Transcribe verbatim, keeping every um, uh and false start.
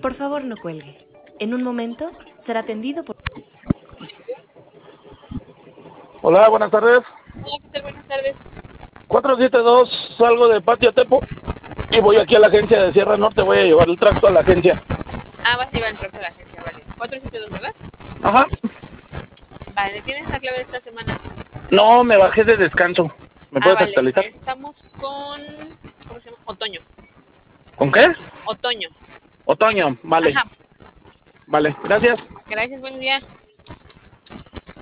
Por favor, no cuelgue. En un momento será atendido por... Hola, buenas tardes. Hola, ¿qué tal? Buenas tardes. cuatro siete dos, salgo de Patio Tepo y voy aquí a la agencia de Sierra Norte. Voy a llevar el tracto a la agencia. Ah, vas a llevar el tracto a la agencia, vale. cuatro siete dos, ¿verdad? Ajá. Vale, ¿tienes la clave de esta semana? No, me bajé de descanso. ¿Me Ah, puedes vale. actualizar? Estamos con... ¿Cómo se llama? Otoño. ¿Con qué? Otoño. Otoño, vale. Ajá. Vale, gracias. Gracias, buen día.